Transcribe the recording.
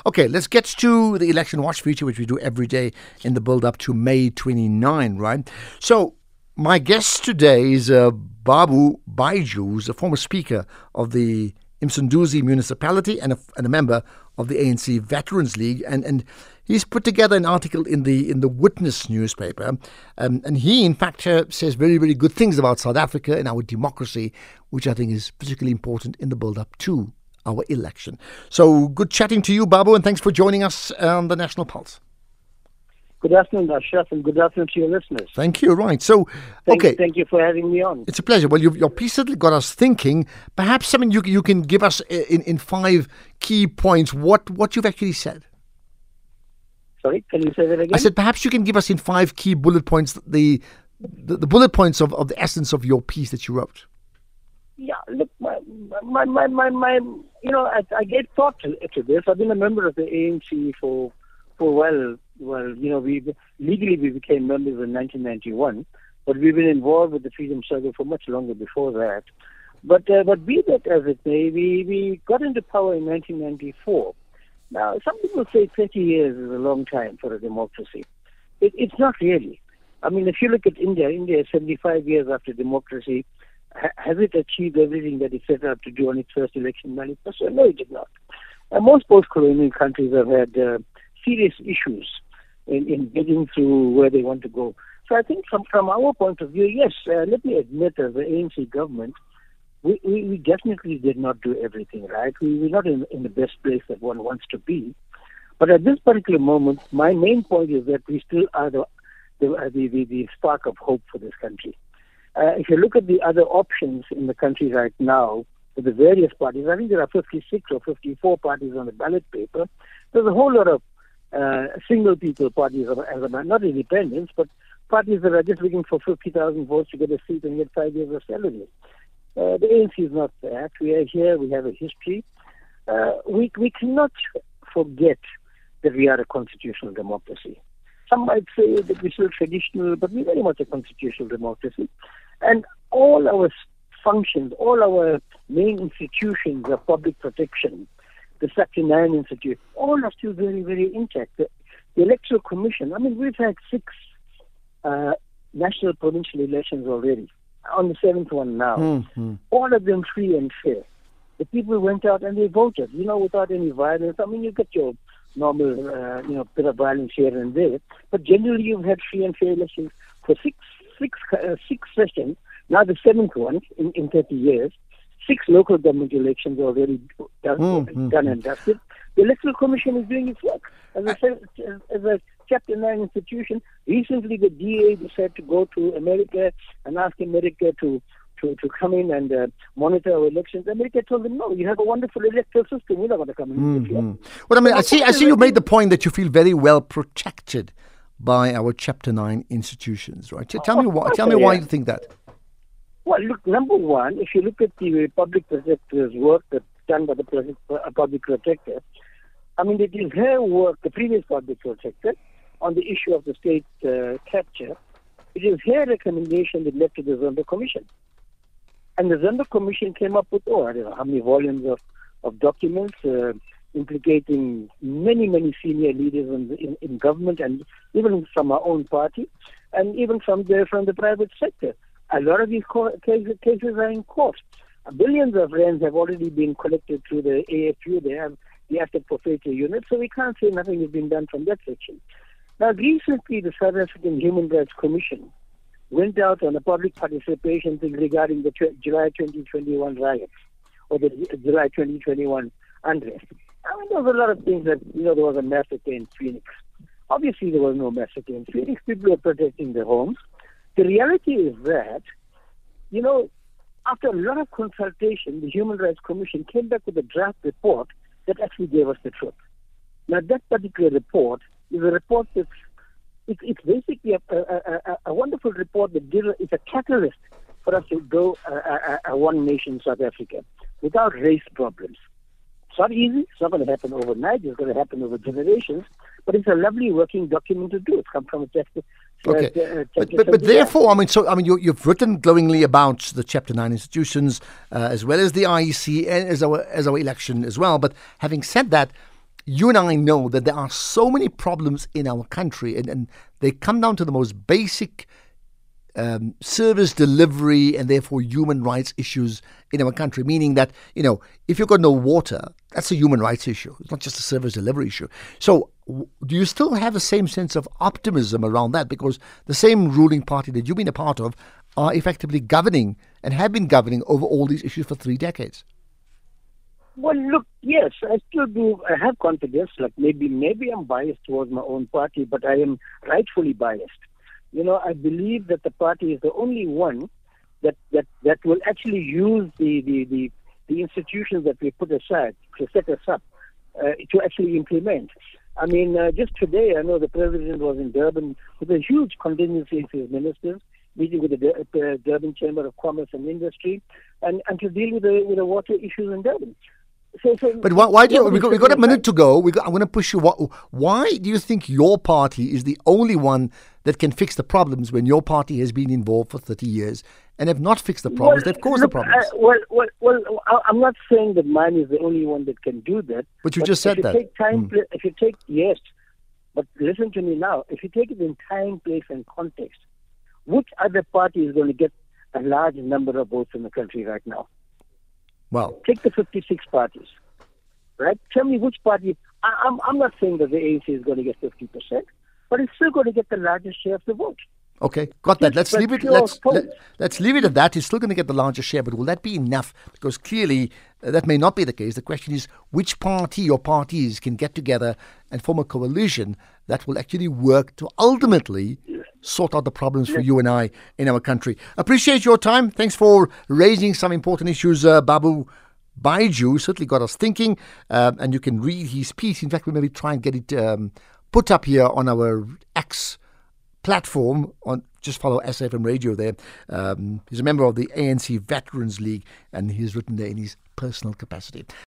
Okay, let's get to the Election Watch feature, which we do every day in the build-up to May 29, right? So my guest today is Babu Baiju, who's a former speaker of the Msunduzi municipality and a member of the ANC Veterans League, and he's put together an article in the Witness newspaper, and he in fact says very, very good things about South Africa and our democracy, which I think is particularly important in the build-up to our election. So good chatting to you, Babu, and thanks for joining us on the National Pulse. Good afternoon, Ashraf, and good afternoon to your listeners. Thank you. Right. So, okay. Thank you for having me on. It's a pleasure. Well, your piece certainly got us thinking. Perhaps something you can give us in 5 key points what you've actually said. Sorry, can you say that again? I said perhaps you can give us in 5 key bullet points the bullet points of the essence of your piece that you wrote. Yeah, look, my I gave thought to this. I've been a member of the ANC for well, we legally became members in 1991, but we've been involved with the freedom struggle for much longer before that. But be that as it may, we got into power in 1994. Now, some people say 30 years is a long time for a democracy. It's not really. I mean, if you look at India is 75 years after democracy. Has it achieved everything that it set out to do on its first election manifesto? No, it did not. Most post-colonial countries have had serious issues in getting through where they want to go. So I think from our point of view, yes, let me admit as the ANC government, we definitely did not do everything right. We're not in the best place that one wants to be. But at this particular moment, my main point is that we still are the spark of hope for this country. If you look at the other options in the country right now, with the various parties, I think there are 56 or 54 parties on the ballot paper. There's a whole lot of single people parties, not independents, but parties that are just looking for 50,000 votes to get a seat and get 5 years of salary. The ANC is not that. We are here, we have a history. We cannot forget that we are a constitutional democracy. Some might say that we're still traditional, but we're very much a constitutional democracy. And all our functions, all our main institutions of public protection, the Section 9 Institute, all are still very, very intact. The Electoral Commission, I mean, we've had 6 national provincial elections already, on the 7th one now. Mm-hmm. All of them free and fair. The people went out and they voted, without any violence. I mean, you get your normal, bit of violence here and there. But generally, you've had free and fair elections for six sessions. Now the 7th one in 30 years. 6 local government elections already done and dusted. The Electoral Commission is doing its work. As I said, as a Chapter 9 institution, recently the DA decided to go to America and ask America to come in and monitor our elections. America told them, no, you have a wonderful electoral system. We're not going to come in. Well, I mean, I see you made the point that you feel very well protected by our Chapter 9 institutions, right? Tell me why you think that. Well, look, number one, if you look at the public protector's work that's done by the public protector, I mean, it is her work, the previous public protector, on the issue of the state capture. It is her recommendation that led to the Zondo Commission. And the Zondo Commission came up with, I don't know how many volumes of documents implicating many, many senior leaders in government and even from our own party and even from the private sector. A lot of these cases are in court. Billions of rands have already been collected through the AFU. They have the Asset Forfeiture Unit, so we can't say nothing has been done from that section. Now, recently, the South African Human Rights Commission went out on a public participation thing regarding the July 2021 riots or the July 2021 unrest. I mean, there was a lot of things that, there was a massacre in Phoenix. Obviously, there was no massacre in Phoenix. People were protecting their homes. The reality is that, after a lot of consultation, the Human Rights Commission came back with a draft report that actually gave us the truth. Now, that particular report is a report it's basically a wonderful report that is a catalyst for us to go a one nation South Africa without race problems. It's not easy. It's not going to happen overnight. It's going to happen over generations. But it's a lovely working document to do. It's come from a text. Okay. But therefore, you've written glowingly about the Chapter 9 institutions as well as the IEC and as our election as well. But having said that, you and I know that there are so many problems in our country, and they come down to the most basic service delivery and therefore human rights issues in our country, meaning that, if you've got no water, that's a human rights issue. It's not just a service delivery issue. So do you still have the same sense of optimism around that? Because the same ruling party that you've been a part of are effectively governing and have been governing over all these issues for 3 decades. Well, look, yes, I still do. I have confidence. Like maybe I'm biased towards my own party, but I am rightfully biased. I believe that the party is the only one that will actually use the institutions that we put aside to set us up to actually implement. I mean, just today, I know the president was in Durban with a huge contingency of his ministers, meeting with the Durban Chamber of Commerce and Industry, and to deal with the water issues in Durban. But why do you? We got a minute to go. I'm going to push you. Why do you think your party is the only one that can fix the problems when your party has been involved for 30 years and have not fixed the problems? They've caused the problems. I'm not saying that mine is the only one that can do that. But you just said that. Yes, but listen to me now. If you take it in time, place, and context, which other party is going to get a large number of votes in the country right now? Well, take the 56 parties, right? Tell me which party. I'm not saying that the ANC is going to get 50%, but it's still going to get the largest share of the vote. Okay, got that. Let's leave it. Let's leave it at that. It's still going to get the largest share, but will that be enough? Because clearly that may not be the case. The question is which party or parties can get together and form a coalition that will actually work to ultimately sort out the problems for you and I in our country. Appreciate your time. Thanks for raising some important issues, Babu Baiju. Certainly got us thinking, and you can read his piece. In fact, we'll maybe try and get it put up here on our X platform. Just follow SAFM Radio there. He's a member of the ANC Veterans League, and he's written there in his personal capacity.